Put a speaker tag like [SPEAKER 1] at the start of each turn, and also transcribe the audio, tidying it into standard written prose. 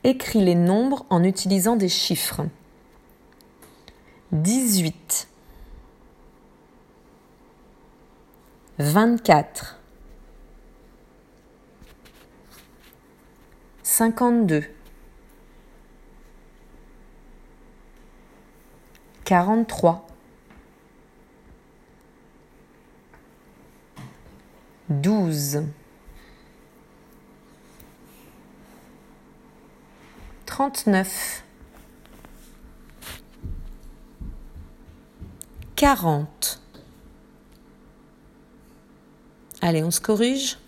[SPEAKER 1] Écris les nombres en utilisant des chiffres. 18, 24, 52, 43, 12, 39, 40. Allez, on se corrige.